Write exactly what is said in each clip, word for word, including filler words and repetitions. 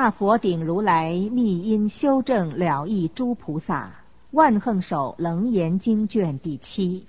大佛顶如来密因修正了义诸菩萨万横手楞严经卷第七。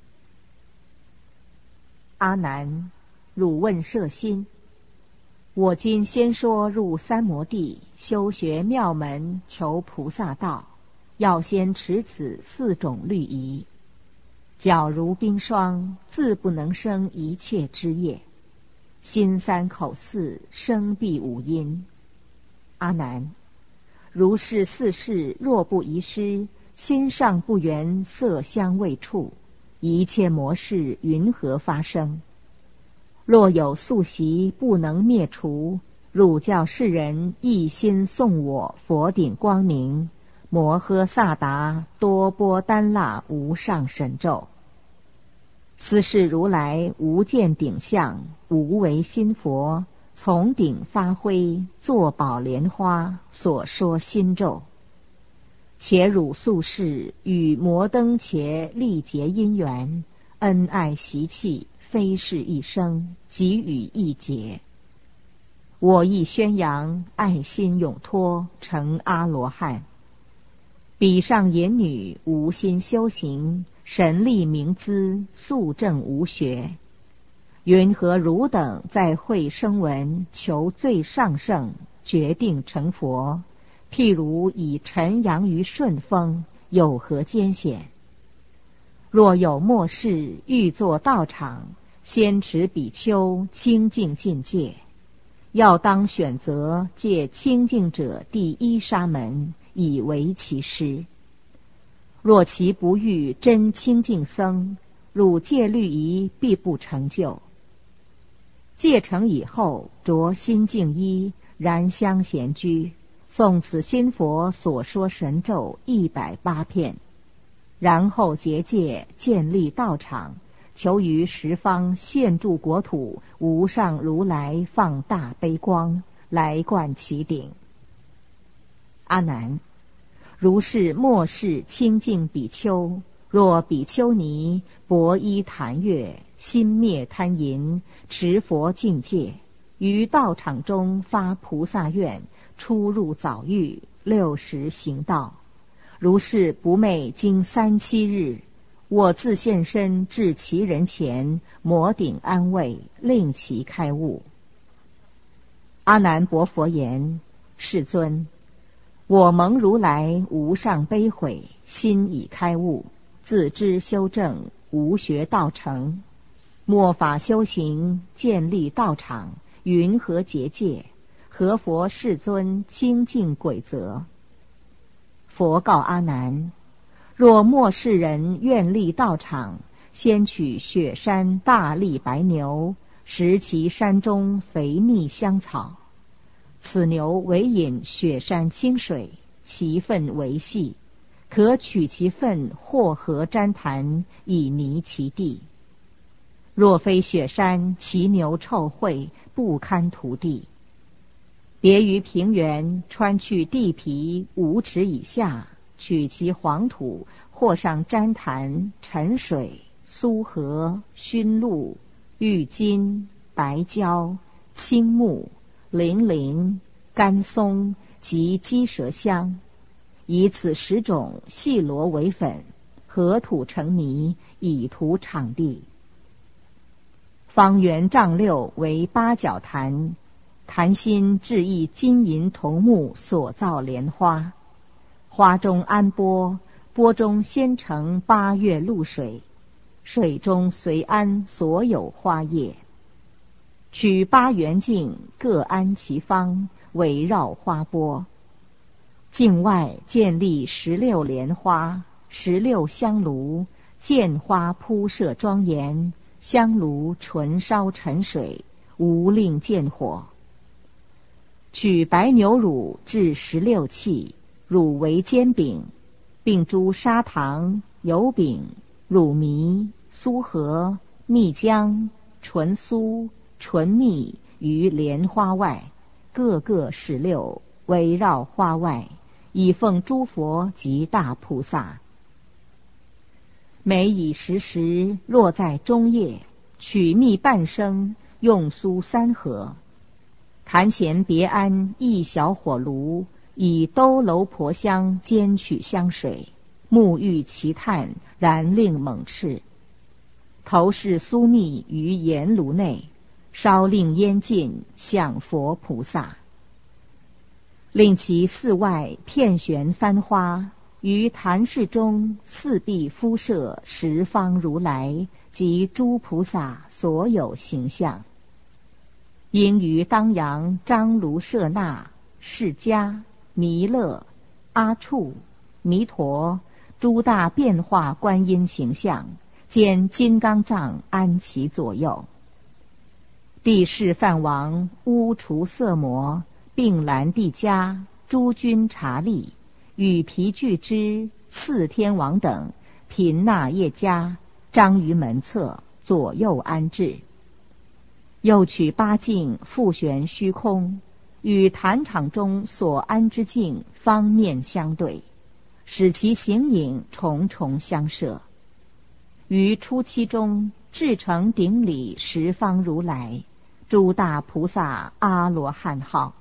阿难，汝问摄心，我今先说入三摩地，修学妙门，求菩萨道，要先持此四种律仪。皎如冰霜，自不能生一切之业。心三口四，生必五阴。阿难，如是四事若不遗失，心上不缘色香味触，一切魔事云何发生？若有宿习不能灭除，汝教世人一心诵我佛顶光明摩诃萨达多波丹那无上神咒。此是如来无见顶相，无为心佛，从顶发挥，作宝莲花所说心咒。且汝宿世与摩登伽历结因缘，恩爱习气，非是一生，即与一劫。我亦宣扬爱心永脱，成阿罗汉。彼上淫女无心修行，神力明资，素正无学。云何汝等在会声闻，求最上圣，决定成佛？譬如以尘扬于顺风，有何艰险？若有末世欲作道场，先持比丘清净境界，要当选择借清净者第一沙门，以为其师。若其不遇真清净僧，汝戒律仪必不成就。戒成以后，着心净衣，燃香闲居，诵此心佛所说神咒一百八片，然后结戒，建立道场，求于十方现住国土无上如来放大悲光，来灌其顶。阿难，如是末世清净比丘，若比丘尼薄衣檀月，心灭贪淫，持佛境界，于道场中发菩萨愿，出入早狱，六时行道。如是不寐经三七日，我自现身至其人前，摩顶安慰，令其开悟。阿难薄佛言：世尊，我蒙如来无上悲悔，心已开悟，自知修正，无学道成，末法修行，建立道场，云何结界？何佛世尊清净轨则？佛告阿难：若末世人愿立道场，先取雪山大力白牛，食其山中肥密香草。此牛为饮雪山清水，其粪为细，可取其粪或合毡坛，以泥其地。若非雪山，其牛臭秽，不堪涂地。别于平原，穿去地皮五尺以下，取其黄土，或上毡坛、沉水、苏合、熏露、玉金、白胶、青木、零陵、甘松及鸡舌香，以此十种细罗为粉，合土成泥，以涂场地。方圆丈六为八角坛，坛心置一金银铜木所造莲花，花中安钵，钵中先盛八月露水，水中随安所有花叶。取八圆镜，各安其方，围绕花钵。境外建立十六莲花，十六香炉，见花铺设庄严，香炉纯烧沉水，无令见火。取白牛乳制十六器，乳为煎饼，并诸砂糖、油饼、乳糜、酥核、蜜浆、纯酥、纯蜜于莲花外，各个十六，围绕花外，以奉诸佛及大菩萨。每以时时，若在中夜，取蜜半升，用酥三合。 坛前别安一小火炉，以兜楼婆香煎取香水，沐浴其炭，燃令猛炽。头饰酥蜜于盐炉内，烧令烟尽，享佛菩萨。令其寺外片悬幡花，于坛室中四壁敷设十方如来及诸菩萨所有形象。应于当阳张卢舍那、释迦、弥勒、阿处、弥陀诸大变化观音形象，兼金刚藏安其左右。帝释梵王、乌除色魔、并兰帝迦、诸君察利、与毗俱之、四天王等，频那夜迦，张于门侧，左右安置。又取八镜复悬虚空，与坛场中所安之镜方面相对，使其形影重重相摄。于初期中至成顶礼十方如来、诸大菩萨阿罗汉号。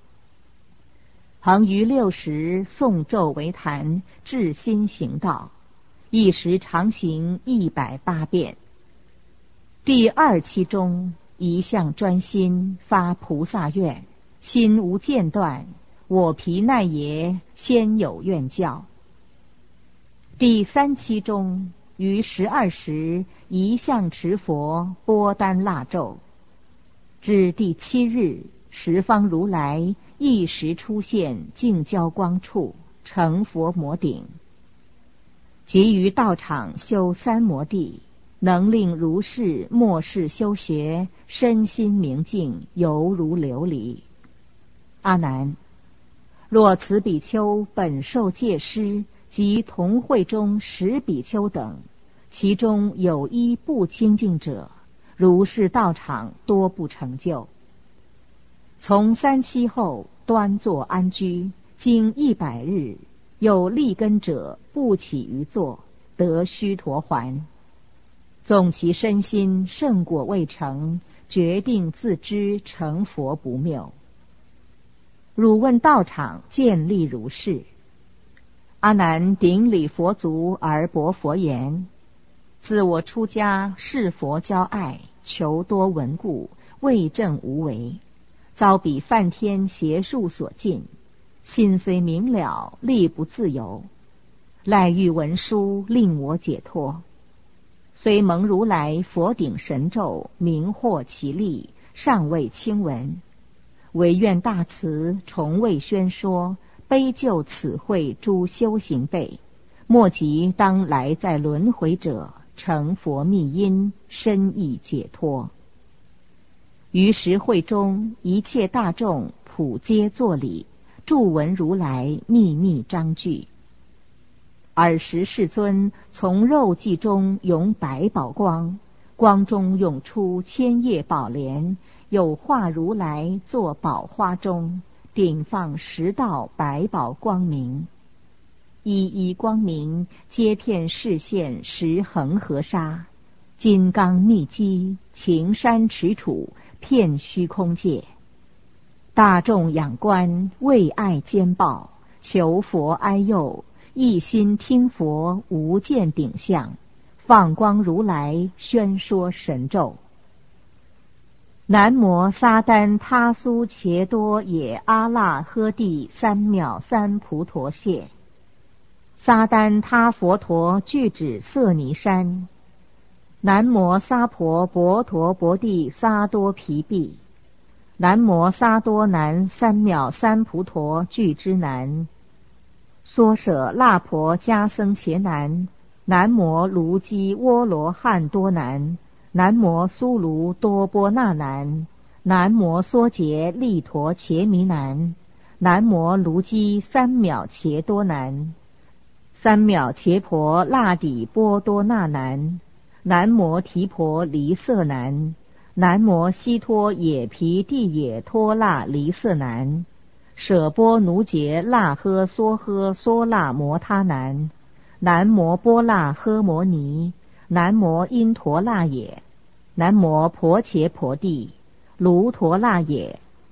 恒于六时诵咒为坛，至心行道，一时常行一百八遍。第二期中一向专心，发菩萨愿，心无间断，我毗奈耶先有愿教。第三期中于十二时一向持佛波丹腊咒。至第七日，十方如来一时出现净交光处，成佛摩顶。即于道场修三摩地，能令如是末世修学，身心明净，犹如琉璃。阿难，若此比丘本受戒师及同会中十比丘等，其中有一不清净者，如是道场多不成就。从三期后端坐安居，经一百日，有立根者不起于坐，得须陀洹。纵其身心圣果未成，决定自知成佛不谬。汝问道场建立如是。阿难顶礼佛足而薄佛言：自我出家视佛骄爱，求多闻故，未正无为，遭彼梵天邪术所禁，心虽明了，力不自由。赖欲文书令我解脱，虽蒙如来佛顶神咒，明获其力，尚未亲闻，唯愿大慈，重为宣说，悲救此会诸修行辈，莫及当来在轮回者，成佛密因，深意解脱。于时会中，一切大众普皆作礼，祝闻如来秘密章句。尔时世尊从肉髻中涌百宝光，光中涌出千叶宝莲，有化如来坐宝花中，顶放十道百宝光明，一一光明皆遍视线十恒河沙，金刚密机，晴山持杵，遍虚空界。大众仰观，为爱兼报，求佛哀佑，一心听佛无见顶相，放光如来宣说神咒。南摩撒丹他苏伽多也阿那呵帝三藐三菩陀谢。撒丹他佛陀具指色尼山。南摩萨婆婆陀婆帝萨多毗毗。南摩萨多南三藐三菩陀具之南。娑舍那婆迦僧伽南。南摩卢基窝罗汉多南。南摩苏卢多波那南。南摩娑竭利陀伽弥南。南摩卢基三藐伽多南。三藐伽婆那底波多那南。南摩提婆离色南。南摩悉陀也毗帝也托那离色南。舍波奴杰那呵梭呵梭那摩他南。南摩波那呵摩尼。南摩因陀那也。南摩婆伽婆帝。卢陀那也。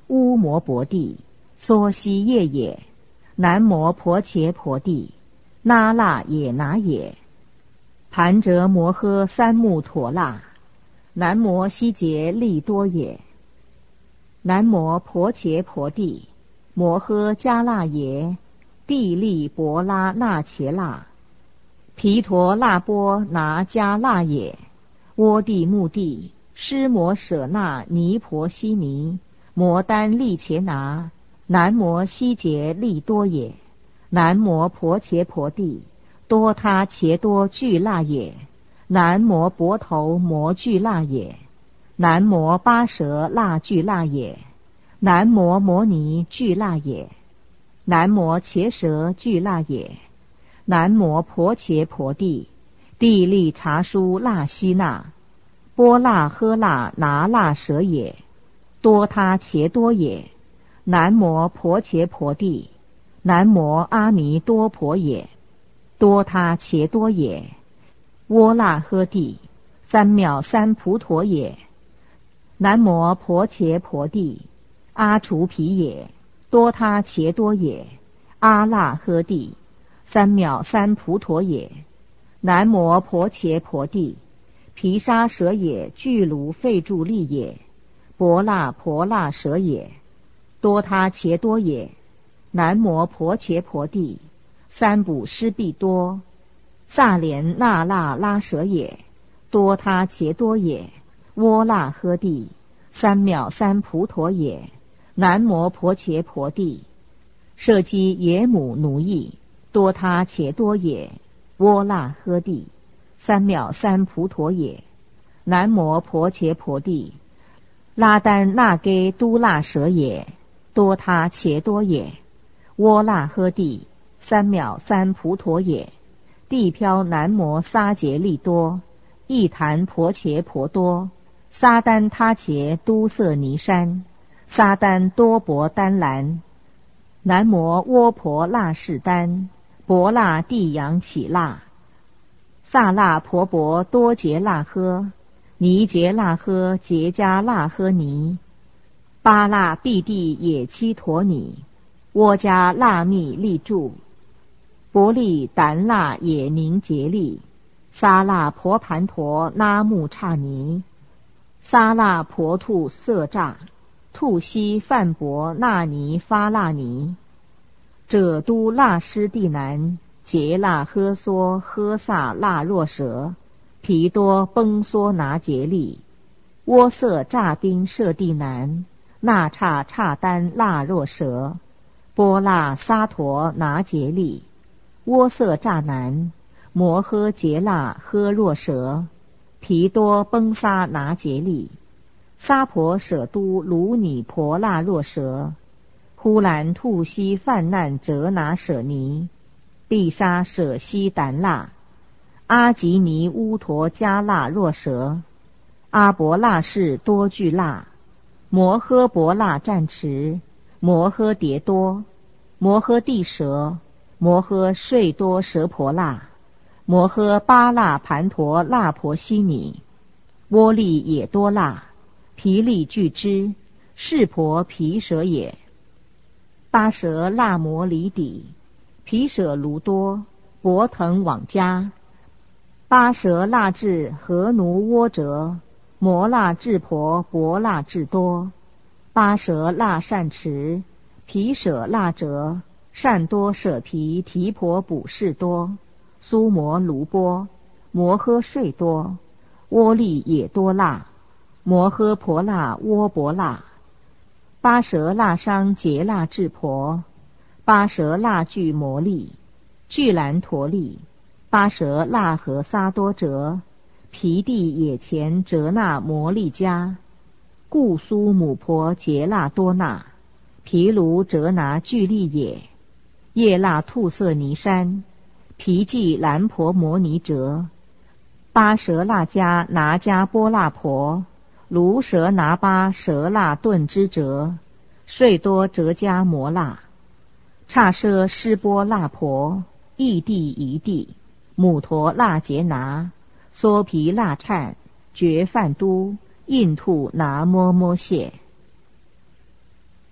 乌摩婆帝，梭西耶也。南摩婆伽婆帝，那腊也那也。盘折摩诃三木陀那，南摩悉劫利多也。南摩婆伽婆帝，摩诃迦那耶。帝利婆拉那伽那，毗陀那波那迦那也。窝地目地，尸摩舍那尼婆悉尼，摩丹利伽那，南摩悉劫利多也。南摩婆伽婆帝，多他伽多俱那也。南摩婆头摩俱那也。南摩巴舍那俱那也。南摩摩尼俱那也。南摩伽舍俱那也。南摩婆伽婆帝，帝利察书那悉那，波那诃那那那舍也。多他伽多也。南摩婆伽婆帝，南摩阿弥多婆也。多他伽多也。窝那诃帝，三藐三菩陀也。南摩婆伽婆帝，阿除毗也。多他伽多也。阿那诃帝，三藐三菩陀也。南摩婆伽婆帝，毗沙舍也俱卢吠住利也。婆那婆那舍也。多他伽多也。南摩婆伽婆帝，三补施必多。萨莲那那拉舍也。多他伽多也。窝那诃帝，三藐三菩陀也。南摩婆伽婆帝，舍基耶母奴役，多他伽多也。窝那诃帝，三藐三菩陀也。南摩婆伽婆帝，拉丹那给都那舍也。多他伽多也。窝那诃帝，三藐三菩陀也。地飘南摩撒竭利多，一檀婆伽婆多，撒丹他伽都色尼山，撒丹多婆丹兰。南摩窝婆那士丹，婆那地扬起那，萨那婆婆多杰那诃，尼杰那诃杰迦那诃尼，巴那毕地也七陀尼，窝迦那密利住，婆利怛那也宁杰利，沙那婆盘陀那木刹尼，沙那婆兔色诈，兔悉梵婆那尼发那尼，者都那师地南，杰那诃娑诃萨那若舍，毗多崩梭拿杰利，窝色诈宾舍地南，那刹刹丹那若舍，波那沙陀拿杰利，窝色诈南，摩诃杰那诃若舍，毗多崩沙拿杰利，沙婆舍都卢尼婆那若舍，呼兰吐悉泛难折拿舍尼，必沙舍悉怛那，阿吉尼乌陀迦那若舍，阿婆那氏多俱那，摩诃婆那战持，摩诃迭多，摩诃地舍，摩诃睡多舍婆那，摩诃巴那盘陀那婆悉尼，窝利也多那，毗利俱之，是婆毗舍也。巴舍那摩离底，毗舍卢多，博腾往家，巴舍那智何奴窝折，摩那智婆博那智多，巴舍那善持，毗舍那折，善多舍毗提婆补士多，苏摩卢波，摩诃睡多，窝利也多那，摩诃婆那窝婆那，巴舍那商杰那智婆，巴舍那具摩利，具兰陀利，巴舍那和萨多折，毗地也前折那摩利迦，故苏母婆杰那多那，毗卢折拿具利也，叶那兔色尼山，毗济兰婆摩尼折，巴舍那迦拿迦波那婆，卢舍拿巴舍那顿之折，睡多折迦摩那，刹舍施波那婆，异地一地，母陀那杰拿，娑毗那忏，觉梵都，印吐拿摩摩谢。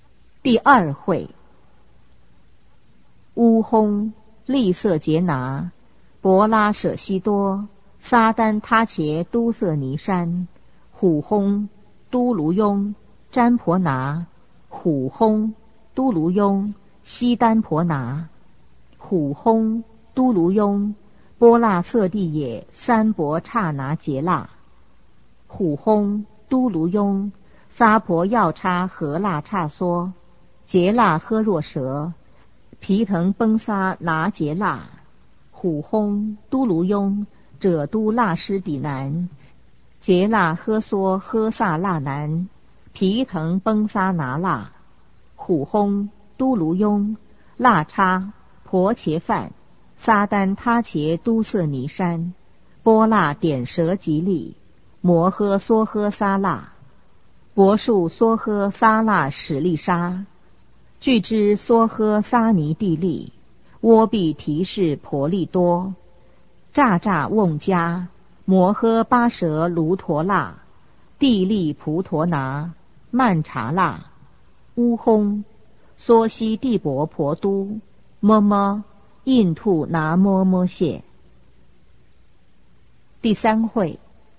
第二会，乌轰、利色杰拿、博拉舍西多、撒丹他茄都色尼山、虎轰、都卢雍、占婆拿、虎轰、都卢雍、西丹婆拿、虎轰、都卢雍、波拉色地也三伯刹拿杰那、虎轰、都卢雍、撒婆药叉和那叉梭、杰那呵若蛇、皮腾崩沙拿杰那、虎轰、都卢雍、者都那师底南、杰那呵梭呵萨那南、皮腾崩沙拿那、虎轰、都卢雍、那叉、婆伽梵、撒丹他茄都色尼山、波那点蛇吉利、摩诃梭诃沙那、博树梭诃沙那史利沙、具之梭诃沙尼地利、窝毕提示婆利多、乍乍瓮迦、摩诃巴蛇卢陀那、地利蒲陀拿、曼查那、乌轰、梭西地婆婆都、么么、印兔拿摩摩谢。第三会，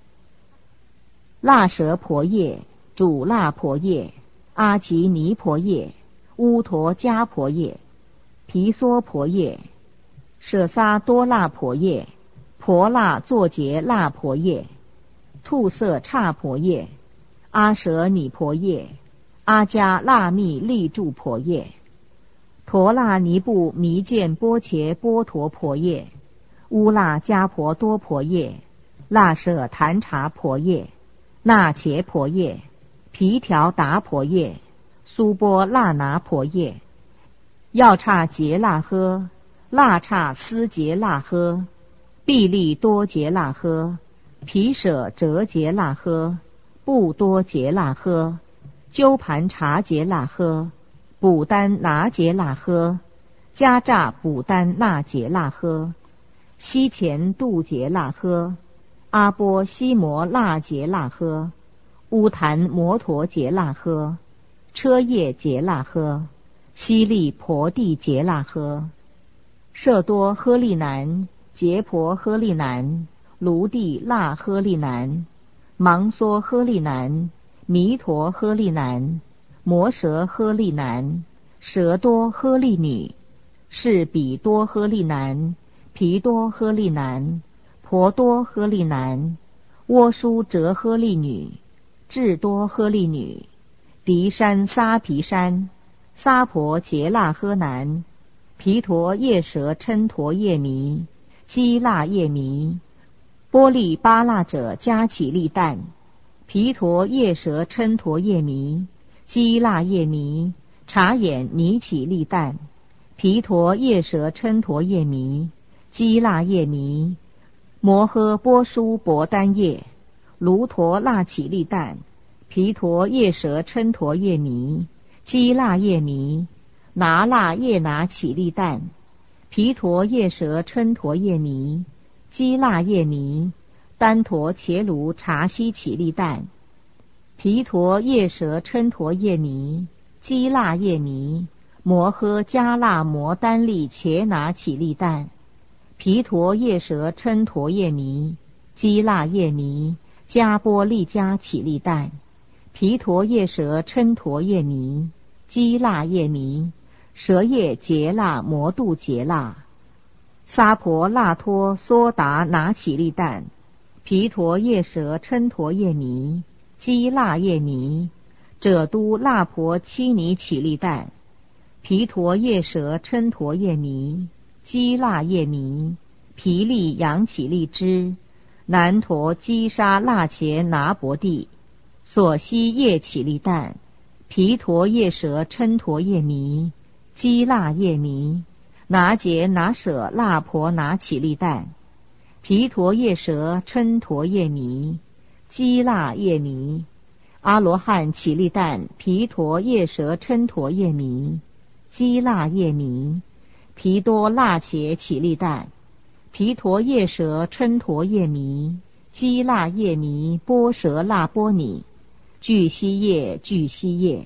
那蛇婆耶、主那婆耶、阿提尼婆耶、乌陀迦婆耶、毗娑婆耶、舍萨多那婆耶、婆那作杰那婆耶、兔色刹婆耶、阿舍尼婆耶、阿迦那密利住婆耶、陀那尼布弥见波伽波陀婆耶、乌那迦婆多婆耶、那舍檀茶婆耶、那伽婆耶、毗条达婆耶、苏波那拿婆耶、药叉杰那呵、那叉斯杰那呵、毕利多杰那呵、毗舍折杰那呵、布多杰那呵、鸠盘茶杰那呵、补丹拿杰那呵、迦乍补丹那杰那呵、西前度杰那呵、阿波西摩那杰那呵、乌檀摩陀杰那呵、车叶杰那呵、西利婆地杰那呵、舍多诃利南、杰婆诃利南、卢地那诃利南、芒梭诃利南、弥陀诃利南、摩蛇诃利南、蛇多诃利女、是比多诃利南、皮多诃利南、婆多诃利南、窝舒折诃利女、智多诃利女、迪山沙皮山、沙婆杰那诃南、毗陀夜蛇嗔陀夜弥、基那夜弥、波利巴那者加起利旦、毗陀夜蛇嗔陀夜弥、基那夜弥、察眼尼起利旦、毗陀夜蛇嗔陀夜弥、基那夜弥、摩诃波舒博丹夜、卢陀那起利旦、毗陀夜蛇嗔陀夜弥、基那夜弥、拿那夜拿起利旦、毗陀夜蛇嗔陀夜弥、基那夜弥、丹陀伽卢察西起利旦、毗陀夜蛇嗔陀夜弥、基那夜弥、摩诃迦那摩丹利伽拿起利旦、毗陀夜蛇嗔陀夜弥、基那夜弥、迦波利迦起利旦、毗陀夜蛇嗔陀夜弥、基那夜弥、蛇叶杰那摩度杰那、沙婆那托梭达拿起利旦、毗陀夜蛇嗔陀夜弥、基那夜弥、者都那婆七尼起利旦、毗陀夜蛇嗔陀夜弥、基那夜弥、毗利扬起利支、南陀基沙那伽拿伯地、所西夜起利旦、毗陀夜蛇嗔陀夜弥、基那夜弥、拿杰拿舍那婆拿起利旦、毗陀夜蛇嗔陀夜弥、基那夜弥、阿罗汉起利旦、毗陀夜蛇嗔陀夜弥、基那夜弥、毗多那伽起利旦、毗陀夜蛇嗔陀夜弥、基那夜弥、波蛇那波尼、具西叶具西叶、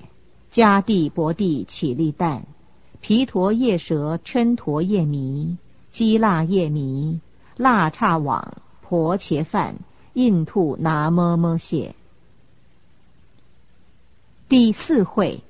迦帝薄帝起立旦，毗陀夜蛇嗔陀夜弥，基腊夜弥，腊刹网，婆伽梵，印吐拿摩摩谢。第四会，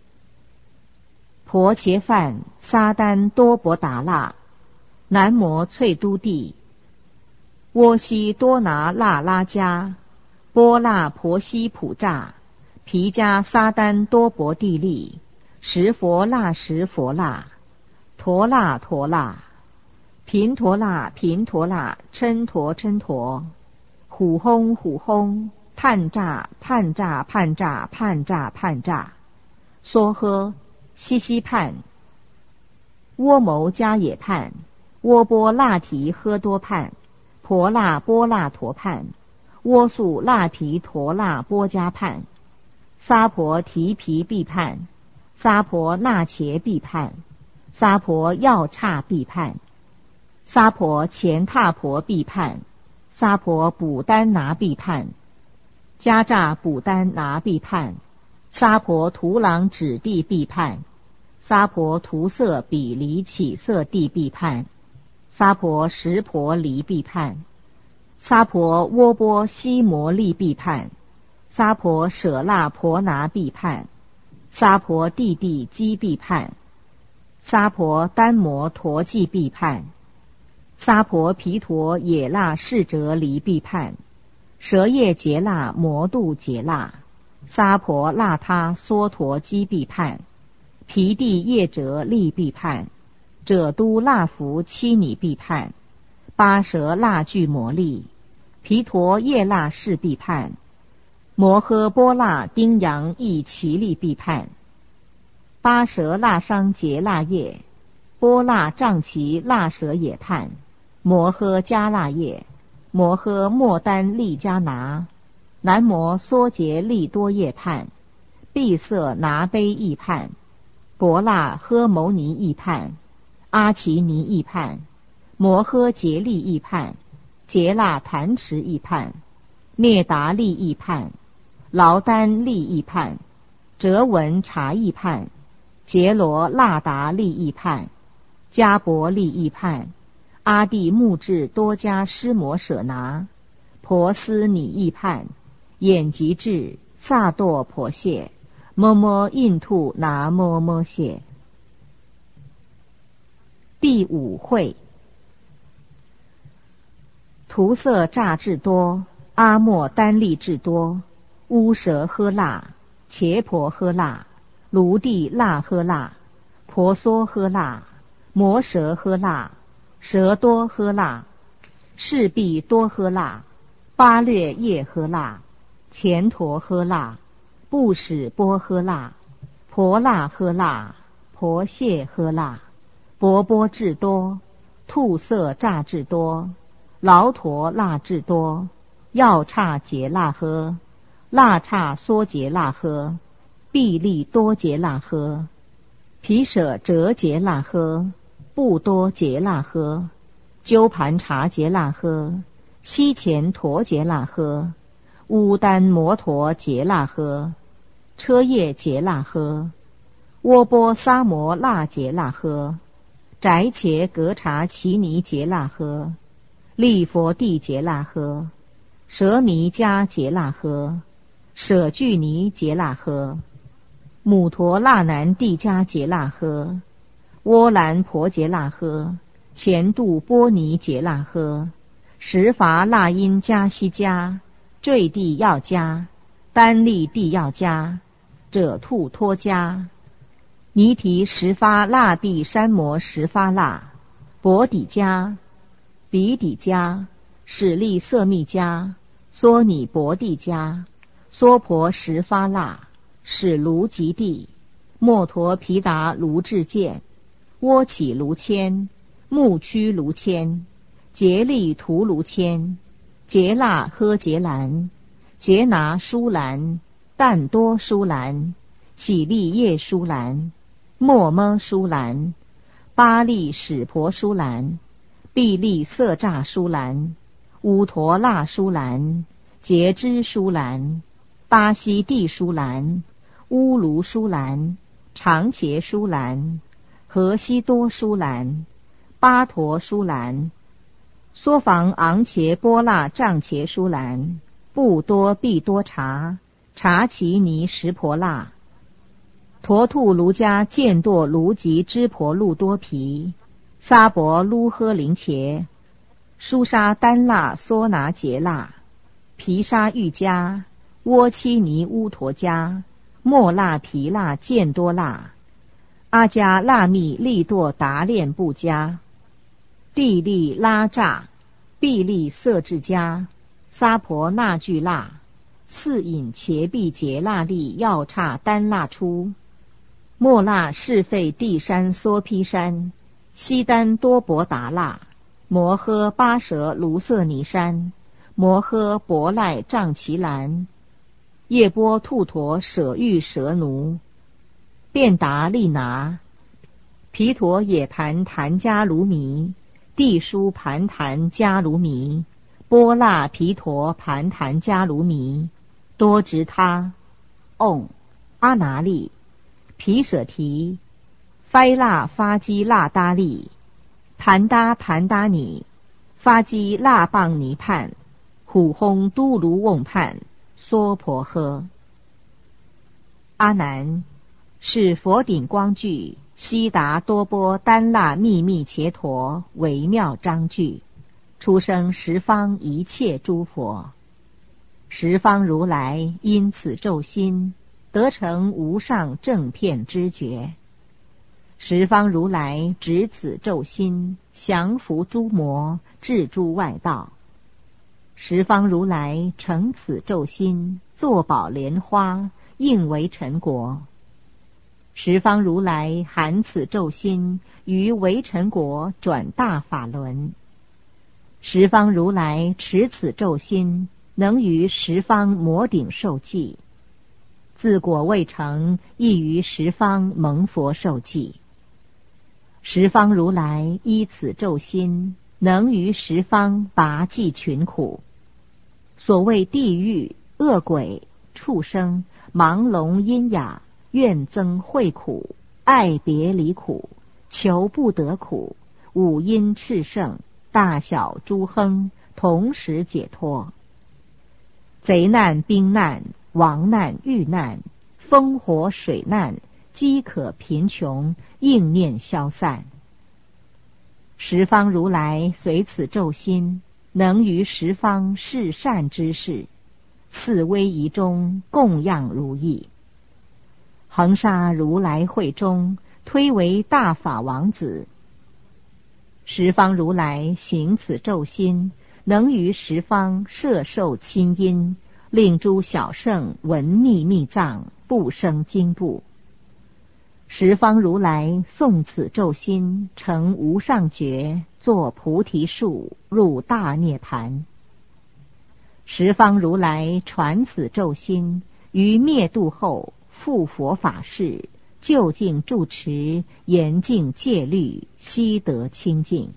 婆伽梵撒丹多伯达腊，南摩翠都帝，窝悉多拿那拉迦，波那婆悉普乍，毗迦撒丹多伯地利，十佛那十佛那，陀那陀那，频陀那频陀那，嗔陀嗔陀，虎轰虎轰，判诈判诈判诈判诈判诈，梭诃悉悉判，窝牟迦也判，窝波那提诃多判，婆那波那陀判，窝素那毗陀那波迦判，娑婆提毗必判，娑婆那伽必判，娑婆药刹必判，娑婆乾闼婆必判，娑婆补丹拿必判，迦诈补丹拿必判，娑婆图朗指地必判，娑婆图色比离起色地必判，娑婆识婆离必判，娑婆窝波悉摩利必判，娑婆舍那婆拿必判，娑婆地地基必判，娑婆丹摩陀记必判，娑婆毗陀也那世者离必判，舍业劫那摩度劫那，娑婆那他娑陀基必判，毗地业者利必判，者都那福七尼必判，八蛇那具摩利，毗陀业那世必判，摩诃波那丁扬亦其利必判，八蛇那商劫那业，波那障其那蛇也判，摩诃迦那业，摩诃莫丹利迦拿，南摩梭劫利多业判，闭塞拿悲亦判，博那诃牟尼亦判，阿奇尼亦判，摩诃竭利亦判，竭那弹持亦判，灭达利亦判，劳丹利亦判，折文察亦判，杰罗那达利亦判，迦伯利亦判，阿地木智多迦施摩舍拿，婆斯拟亦判，眼吉智萨埵婆谢，摩摩印吐拿摩摩谢。第五会，图色乍智多，阿莫丹利智多，乌蛇诃那，伽婆诃那，卢地那诃那，婆娑诃那，摩蛇诃那，蛇多诃那，士毕多诃那，巴略叶诃那，乾陀诃那，布使波诃那，婆那诃那，婆谢诃那，波波智多，兔色乍智多，劳陀那智多，药刹劫那诃，那刹梭劫那诃，毕利多劫那诃，毗舍折劫那诃，布多劫那诃，鸠盘查劫那诃，悉前陀劫那诃，乌丹摩陀劫那诃，车叶劫那诃，窝波沙摩那劫那诃，宅伽格察奇尼劫那诃，利佛地劫那诃，舍弥迦劫那诃，舍具尼劫那诃，母陀那南地迦劫那诃，窝兰婆劫那诃，前度波尼劫那诃，十伐那因迦悉迦，坠地要迦，单利地要迦，者兔托迦，尼提十发那地山摩十发那，薄底迦，比底迦，使利色密迦，梭拟薄地迦，娑婆十发那，使卢吉地，摩陀毗达卢智见，窝起卢谦，目屈卢谦，竭利图卢谦，竭那诃竭兰，竭拿舒兰，但多舒兰，起利叶舒兰，莫么舒兰，巴利使婆舒兰，毕利色诈舒兰，乌陀那舒兰，截支舒兰，巴西地舒兰， 乌卢舒兰、长茄舒兰、河西多舒兰、巴陀舒兰、梭房昂茄波那藏茄舒兰、布多毕多察、察奇尼什婆那、陀吐卢迦犍堕卢吉支婆路多皮、沙伯卢呵林茄、舒沙丹那梭拿杰那、毗沙瑜伽、窝七尼乌陀迦、莫那毗那犍多那、阿迦那密利堕达练布迦、地利拉扎、毕利色智迦、沙婆那俱那、四隐茄毕杰那利药刹丹那出、莫那是费地山梭毗山、悉丹多伯达那、摩诃巴舍卢瑟尼山、摩诃伯赖藏奇兰、叶波兔陀舍喻舍奴、便达利拿、毗陀也盘檀迦卢弥、地书盘檀迦卢弥、波那毗陀盘檀迦卢弥、多直他、嗡、阿那利、毗舍提、吠那发基那达利、盘达盘达尼、发基那棒尼判、虎轰都卢瓮判、娑婆诃。阿难，是佛顶光具悉达多波丹那秘密伽陀微妙章句，出生十方一切诸佛。十方如来因此咒心，得成无上正遍知觉。十方如来执此咒心，降伏诸魔，治诸外道。十方如来成此咒心，作宝莲花，应为陈国。十方如来含此咒心，于为陈国转大法轮。十方如来持此咒心，能于十方摩顶受记。自果未成，亦于十方蒙佛受记。十方如来依此咒心，能于十方拔济群苦。所谓地狱、恶鬼、畜生、盲聋阴哑、怨憎会苦、爱别离苦、求不得苦、五阴炽盛、大小诸亨，同时解脱。贼难、兵难、亡难、遇难、风火水难、饥渴贫穷，应念消散。十方如来随此咒心，能于十方示善之事，赐威仪中，供养如意。恒沙如来会中，推为大法王子。十方如来行此咒心，能于十方摄受亲因，令诸小圣闻密密藏，不生惊怖。十方如来诵此咒心，成无上觉，作菩提树，入大涅盘。十方如来传此咒心，于灭度后复佛法事，究竟住持，严净戒律，悉得清净。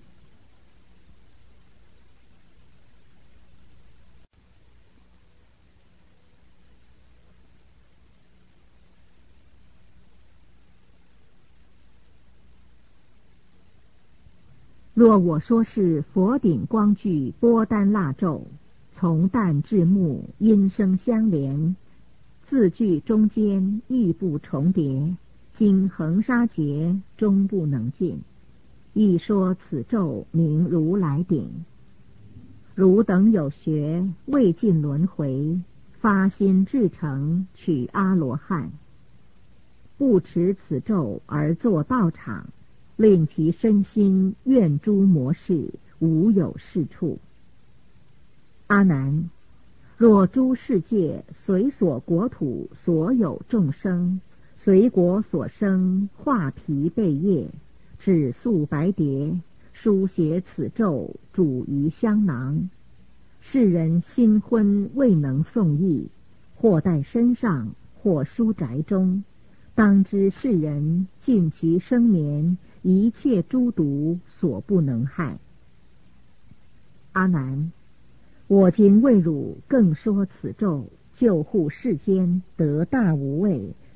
若我说是佛顶光具波丹那咒，从旦至暮，音声相连，字句中间亦不重叠，经恒沙劫终不能尽。亦说此咒名如来顶。汝等有学，未尽轮回，发心至诚，取阿罗汉。不持此咒而作道场，令其身心愿诸魔事，无有是处。阿难，若诸世界随所国土所有众生，随国所生化皮贝叶，指素白蝶，书写此咒，煮于香囊。世人新婚未能诵译，或带身上，或书宅中，当知世人尽其生年，一切诸毒所不能害。阿难，我今为汝更说此咒，救护世间，得大无畏，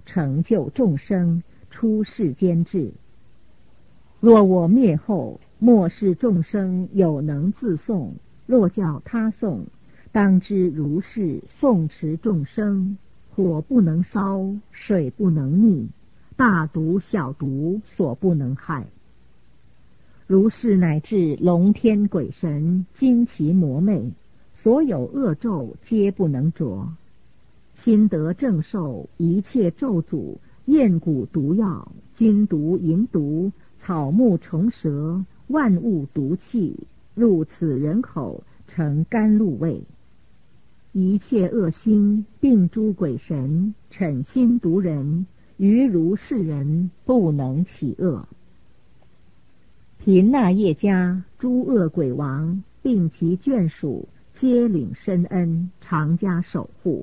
成就众生，出世间智。若我灭后，末世众生有能自诵，若叫他诵，当知如是诵持众生，火不能烧，水不能溺，大毒小毒所不能害。如是乃至龙天鬼神、金奇魔魅，所有恶咒皆不能着。心得正受，一切咒诅、厌蛊毒药、金毒银毒、草木虫蛇、万物毒气，入此人口，成甘露味。一切恶心，并诸鬼神，嗔心毒人，于如是人，不能起恶。贫那业家、诸恶鬼王，并其眷属，皆领深恩，常加守护。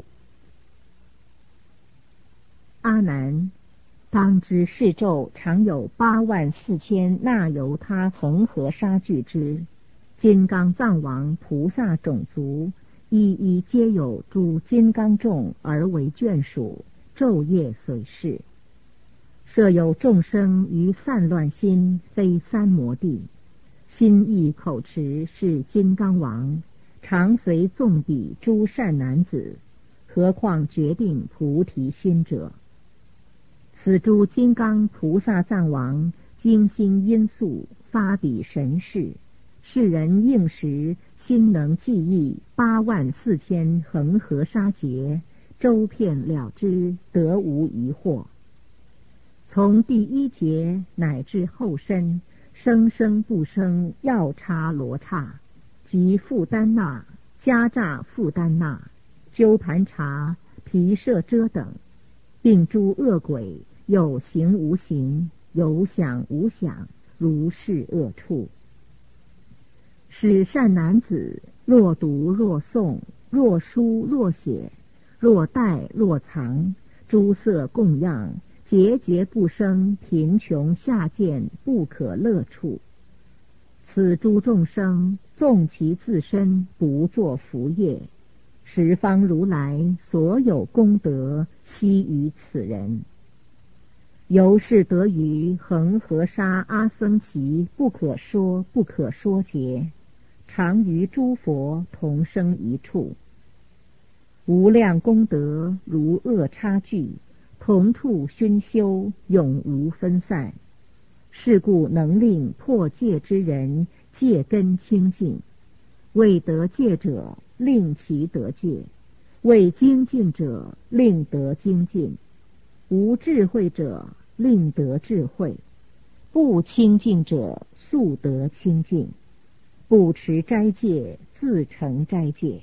阿难，当知是咒常有八万四千那由他恒河沙俱之，金刚藏王菩萨种族，一一皆有诸金刚众而为眷属，昼夜随侍。设有众生于散乱心，非三摩地，心意口持是金刚王，常随纵彼诸善男子，何况决定菩提心者？此诸金刚菩萨藏王精心因素，发彼神事，世人应时，心能记忆八万四千恒河沙劫，周遍了之，得无疑惑。从第一节乃至后身，生生不生药叉罗刹，及富丹那、迦诈富丹那、鸠盘查、毗舍遮等，并诸恶鬼，有形无形，有想无想，如是恶处。使善男子，若读若诵，若书若写，若戴若藏，诸色供养，节节不生贫穷下贱不可乐处。此诸众生纵其自身不作福业，十方如来所有功德悉于此人。由是得于恒河沙阿僧祇不可说不可说劫，常于诸佛同生一处。无量功德如恶差距，同处熏修，永无分散。是故能令破戒之人戒根清净，未得戒者令其得戒，未精进者令得精进，无智慧者令得智慧，不清净者速得清净，不持斋戒自成斋戒。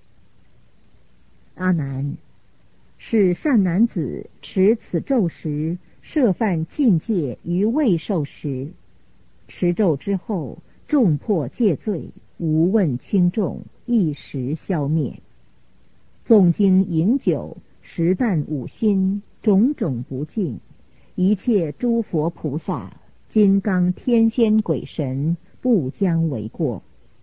阿难，使善男子持此咒时，设犯禁戒于未受时，持咒之后，众破戒罪，无问轻重，一时消灭。纵经饮酒，食啖五辛，种种不净，一切诸佛菩萨、金刚天仙鬼神，不将为过。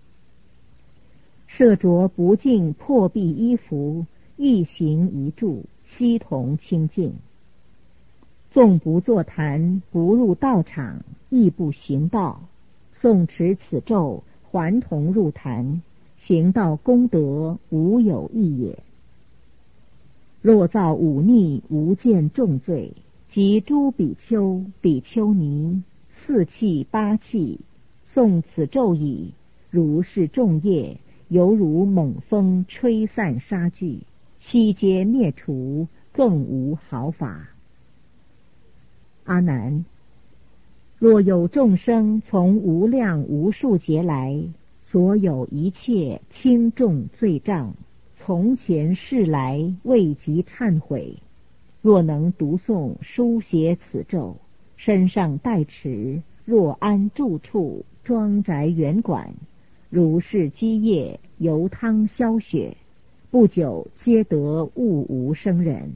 设着不净破壁衣服，一行一住，悉同清净。纵不坐坛，不入道场，亦不行道，诵持此咒，还同入坛，行道功德无有异也。若造忤逆无间重罪，及诸比丘、比丘尼、四气八气，诵此咒已，如是众业，犹如猛风吹散沙聚，悉皆灭除，更无好法。阿难，若有众生从无量无数劫来，所有一切轻重罪障，从前世来未及忏悔，若能读诵书写此咒，身上带持，若安住处，庄宅园馆，如是积业，由汤消雪，不久皆得悟无生人。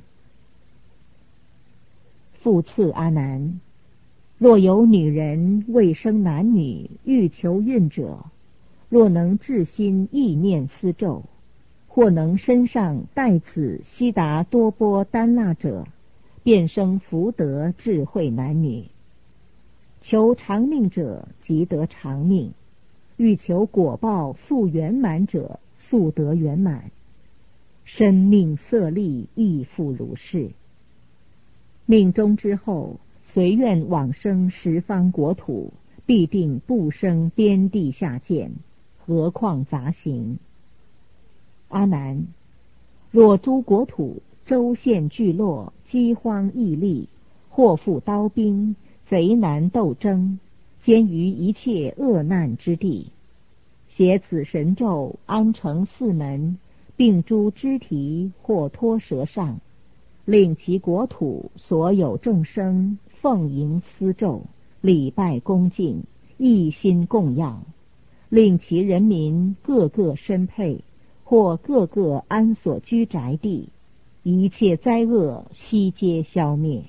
复次阿难，若有女人未生男女，欲求孕者，若能至心意念思咒，或能身上带此悉达多波丹那者， 便生福德智慧男女。求长命者即得长命，欲求果报速圆满者速得圆满。生命色力亦复如是。命终之后，随愿往生十方国土，必定不生边地下贱，何况杂行。阿难，若诸国土州县聚落饥荒疫痢，祸复刀兵，贼难斗争，兼于一切恶难之地，携此神咒安成四门，并诸肢体或脱舌上，令其国土所有众生奉迎思咒，礼拜恭敬，一心供养，令其人民个个身配，或个个安所居宅地，一切灾恶悉皆消灭。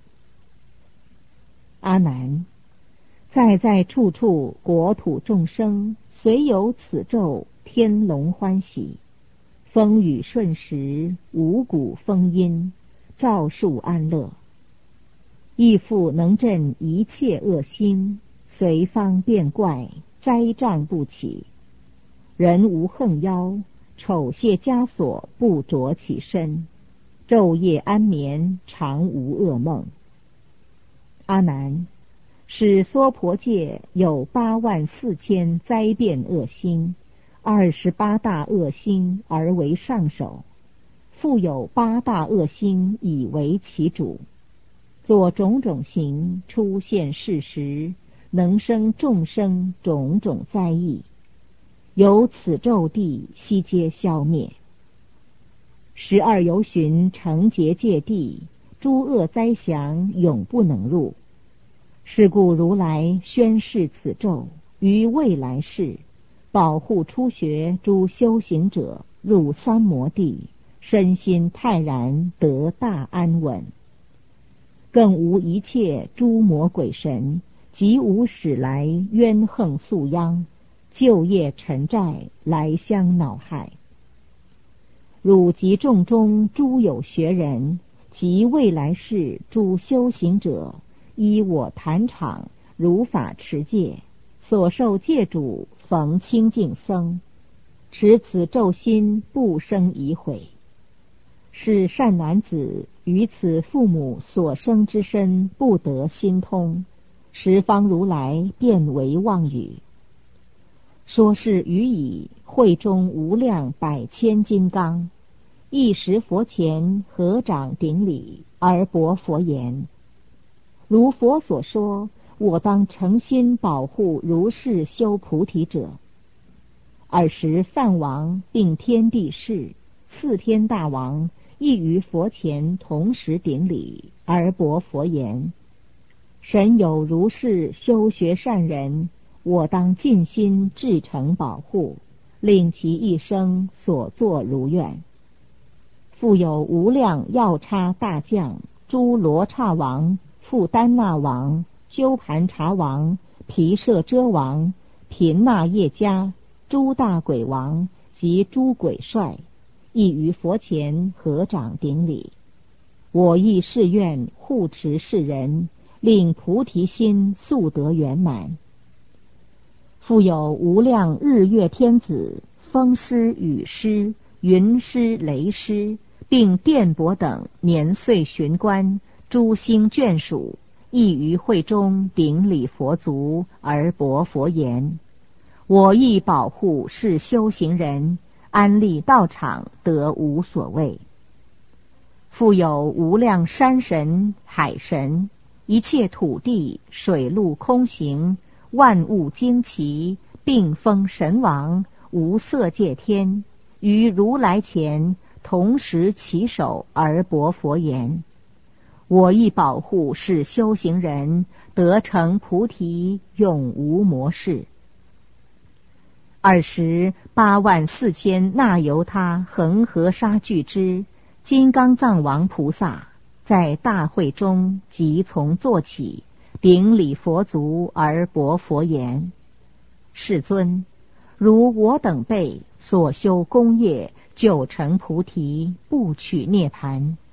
阿难，在在处处国土众生虽有此咒，天龙欢喜，风雨顺时，五谷丰殷，照树安乐，亦复能镇一切恶心，随方变怪，灾障不起，人无横妖，丑亵枷锁不着其身，昼夜安眠，常无噩梦。阿难，使娑婆界有八万四千灾变恶心，二十八大恶心而为上首，复有八大恶心以为其主，作种种行，出现事实，能生众生种种灾异，由此咒地悉皆消灭。十二由旬成结界地，诸恶灾祥永不能入。是故如来宣示此咒，于未来世保护初学诸修行者入三摩地，身心泰然，得大安稳。更无一切诸魔鬼神，即无始来冤横宿殃，旧业尘债来相恼害。汝及众中诸有学人，及未来世诸修行者，依我坛场如法持戒，所受戒主逢清净僧，持此咒心不生疑悔。是善男子于此父母所生之身不得心通，十方如来便为妄语。说是语已，会中无量百千金刚，一时佛前合掌顶礼，而薄佛言：如佛所说，我当诚心保护如是修菩提者。尔时梵王并天地士、四天大王亦于佛前同时顶礼，而薄佛言：神有如是修学善人，我当尽心至诚保护，令其一生所作如愿。复有无量药叉大将、诸罗刹王、富丹那王、鸠盘茶王、毗舍遮王、频那叶迦、诸大鬼王及诸鬼帅，亦于佛前合掌顶礼。我亦誓愿护持世人，令菩提心速得圆满。复有无量日月天子、风师、雨师、云师、雷师，并电伯等年岁巡观，诸星眷属，亦于会中顶礼佛足，而薄佛言：我亦保护是修行人，安立道场，得无所谓。复有无量山神、海神，一切土地、水陆空行，万物惊奇，并封神王、无色界天，于如来前同时起手，而薄佛言：我亦保护是修行人，得成菩提，永无魔事。尔时八万四千那由他恒河沙俱之金刚藏王菩萨，在大会中即从坐起，顶礼佛足，而薄佛言：世尊，如我等辈所修功业，久成菩提，不取涅盘，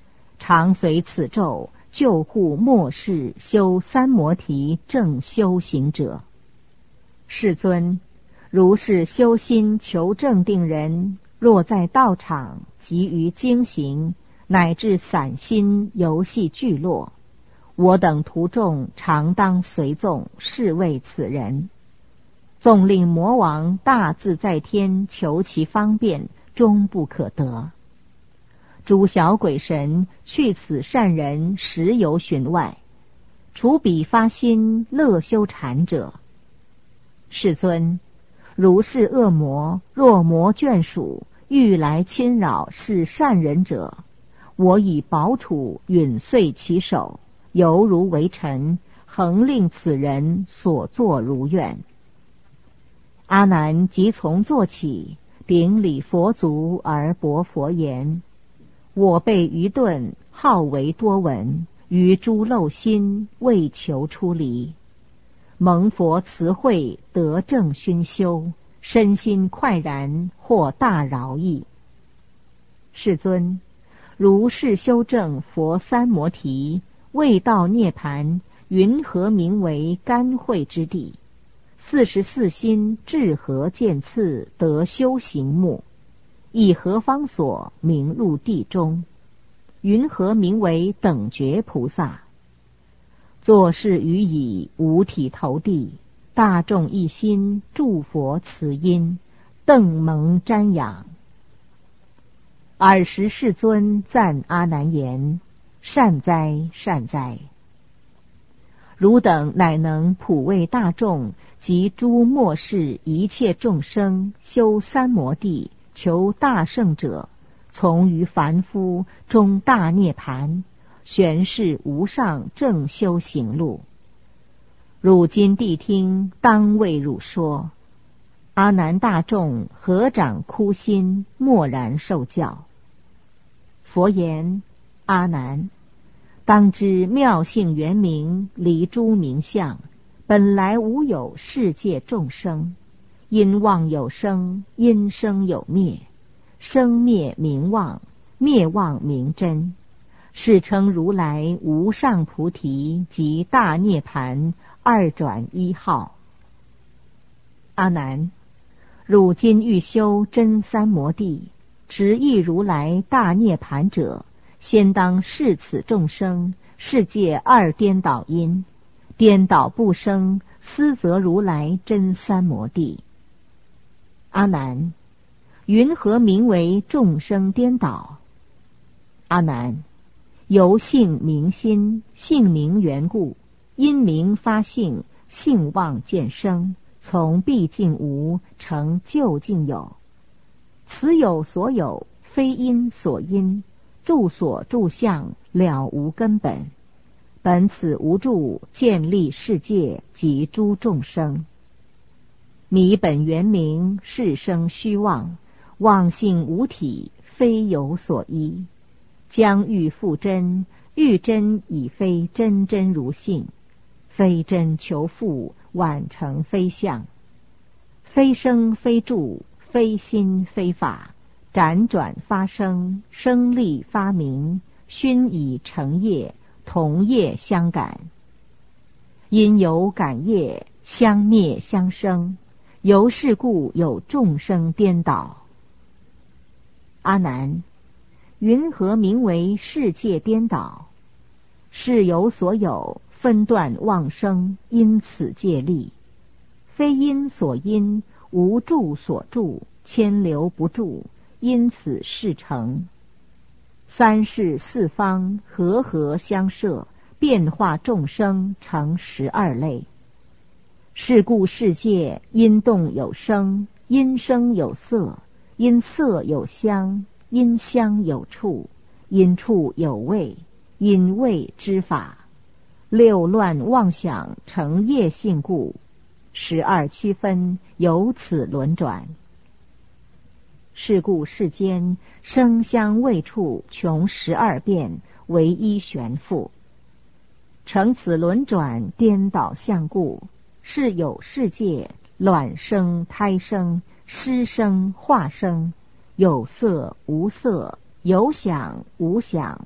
常随此咒，救护末世修三摩提正修行者。世尊，如是修心求正定人，若在道场急于经行，乃至散心游戏聚落，我等徒众常当随众，是为此人。纵令魔王大自在天，求其方便，终不可得。诸小鬼神去此善人，时有寻外，除彼发心乐修禅者。世尊，如是恶魔若魔眷属，欲来侵扰是善人者，我以宝杵允碎其手，犹如为尘，恒令此人所作如愿。阿难即从坐起，顶礼佛足而薄佛言：我辈愚钝，好为多闻，于诸漏心，为求出离。蒙佛慈惠，得正熏修，身心快然，获大饶益。世尊，如是修正佛三摩提，未到涅盘，云何名为甘惠之地？四十四心至何见次，得修行目？以何方所名入地中？云何名为等觉菩萨？作是语已，五体投地，大众一心，祝佛慈音，邓蒙瞻仰。尔时世尊赞阿难言：善哉，善哉！汝等乃能普为大众及诸末世一切众生修三摩地，求大圣者，从于凡夫终大涅盘，玄是无上正修行路。汝今谛听，当为汝说。阿难大众合掌哭心，默然受教。佛言：阿难，当知妙性圆明，离诸名相，本来无有世界众生，因妄有生，因生有灭，生灭名妄，灭妄名真，是称如来无上菩提及大涅盘二转一号。阿难，汝今欲修真三摩地，直意如来大涅盘者，先当视此众生世界二颠倒因，颠倒不生，思则如来真三摩地。阿难，云何名为众生颠倒？阿难，由性名心，性名缘故，因名发性，性妄见生，从毕竟无，成究竟有。此有所有，非因所因，住所住相，了无根本。本此无住，建立世界及诸众生。迷本原名，是生虚妄，妄性无体，非有所依。将欲复真，欲真已非真真如性，非真求复，宛成非相。非生非住，非心非法，辗转发生，生力发明，熏以成业，同业相感。因有感业，相灭相生，由是故有众生颠倒。阿难，云何名为世界颠倒？是有所有，分段妄生，因此界立。非因所因，无住所住，牵流不住，因此事成。三世四方，和合相摄，变化众生，成十二类。是故世界因动有声，因声有色，因色有香，因香有触，因触有味，因味知法。六乱妄想成业性故，十二区分由此轮转。是故世间声香味触穷十二变，唯一悬复。成此轮转颠倒相故，是有世界卵生胎生，湿生化生，有色无色，有想无想，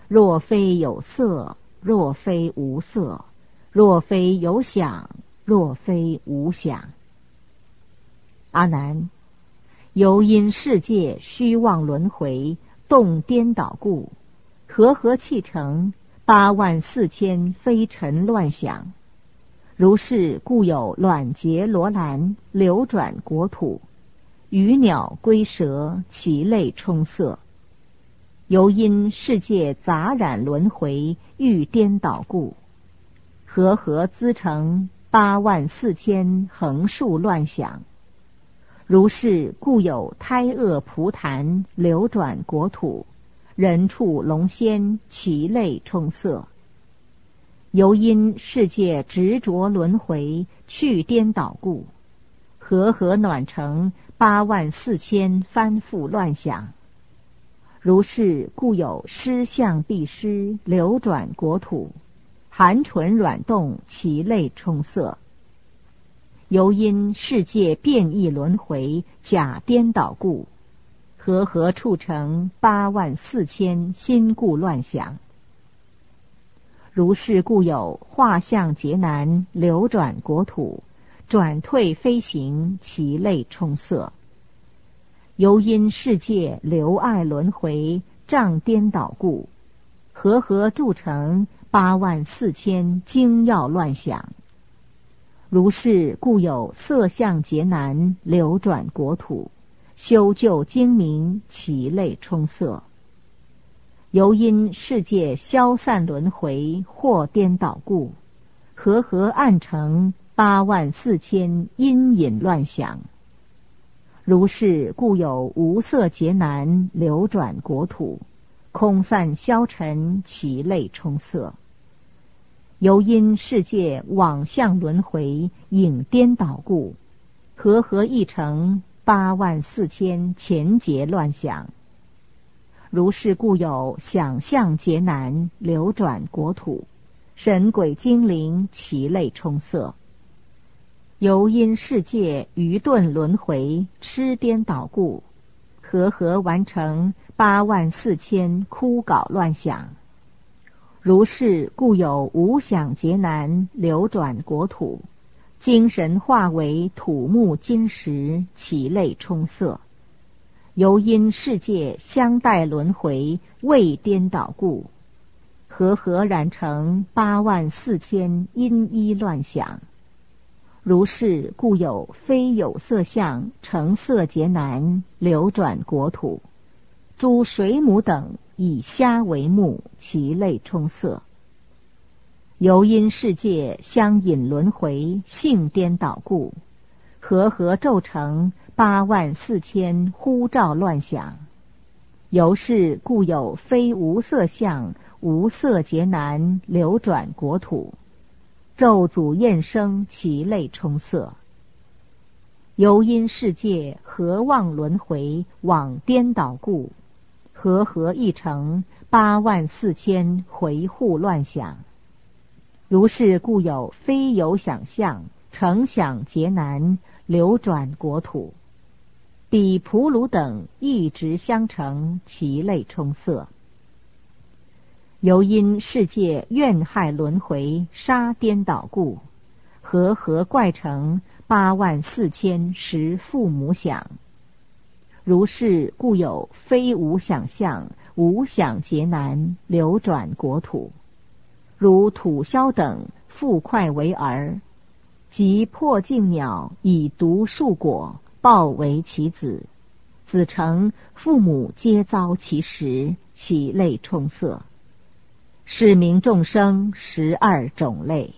若非有色，若非无色，若非有想，若非无想。阿难，由因世界虚妄轮回，动颠倒故，和合气成八万四千非尘乱想。如是故有卵结罗兰流转国土，鱼鸟龟蛇其类充塞。由因世界杂染轮回，欲颠倒故，和合资成八万四千横竖乱想。如是故有胎恶蒲檀流转国土，人畜龙仙其类充塞。由因世界执着轮回，去颠倒故，和合暖成八万四千翻覆乱想。如是故有尸相必失流转国土，含纯软动其类充塞。由因世界变异轮回，假颠倒故，和合处成八万四千心故乱想。如是故有画像劫难流转国土，转退飞行其类充塞。由因世界流爱轮回，障颠倒故，和合铸成八万四千精要乱想。如是故有色相劫难流转国土，修旧精明其类充塞。由因世界消散轮回，或颠倒故，和合暗成八万四千阴隐乱想。如是故有无色劫难流转国土，空散消沉其类充塞。由因世界往向轮回，影颠倒故，和合亦成八万四千前劫乱想。如是故有想象劫难流转国土，神鬼精灵其类充塞。由因世界愚钝轮回，痴颠倒故，和合完成八万四千枯槁乱想。如是故有无想劫难流转国土，精神化为土木金石其类充塞。由因世界相待轮回，未颠倒故，和合染成八万四千阴衣乱想。如是故有非有色相成色劫难流转国土，诸水母等以虾为目其类充塞。由因世界相引轮回，性颠倒故，和合骤成八万四千呼召乱想。由是故有非无色相无色劫难流转国土，咒诅厌生其类充塞。由因世界合妄轮回，往颠倒故，和合亦成八万四千回护乱想。如是故有非有想象成想劫难流转国土，彼蒲卢等一直相成其类充塞。由因世界怨害轮回，杀颠倒故，和合怪成八万四千十父母想。如是故有非无想象无想劫难流转国土，如土枭等复快为儿，及破镜鸟以毒树果报为其子，子成父母皆遭其食，其类充塞。是名众生十二种类。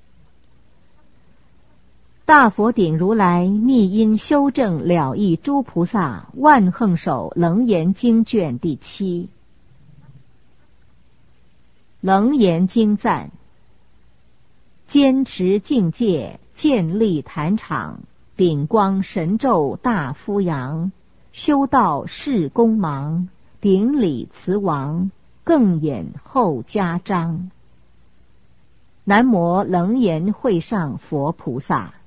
大佛顶如来密因修正了义诸菩萨万横手楞严经卷第七。楞严经赞：坚持境界，建立坛场，顶光神咒大敷扬，修道事功忙，顶礼慈王，更演后加章。南无楞严会上佛菩萨。